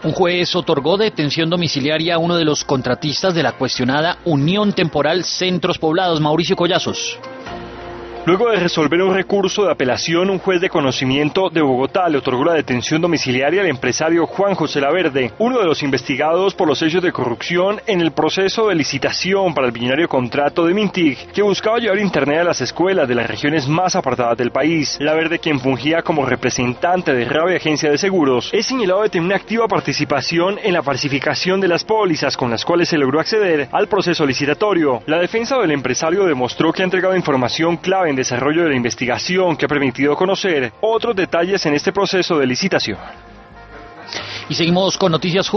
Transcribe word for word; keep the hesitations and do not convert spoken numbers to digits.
Un juez otorgó detención domiciliaria a uno de los contratistas de la cuestionada Unión Temporal Centros Poblados, Mauricio Collazos. Luego de resolver un recurso de apelación, un juez de conocimiento de Bogotá le otorgó la detención domiciliaria al empresario Juan José Laverde, uno de los investigados por los hechos de corrupción en el proceso de licitación para el millonario contrato de Mintic, que buscaba llevar internet a las escuelas de las regiones más apartadas del país. Laverde, quien fungía como representante de Rabia Agencia de Seguros, es señalado de tener una activa participación en la falsificación de las pólizas con las cuales se logró acceder al proceso licitatorio. La defensa del empresario demostró que ha entregado información clave en desarrollo de la investigación que ha permitido conocer otros detalles en este proceso de licitación. Y seguimos con noticias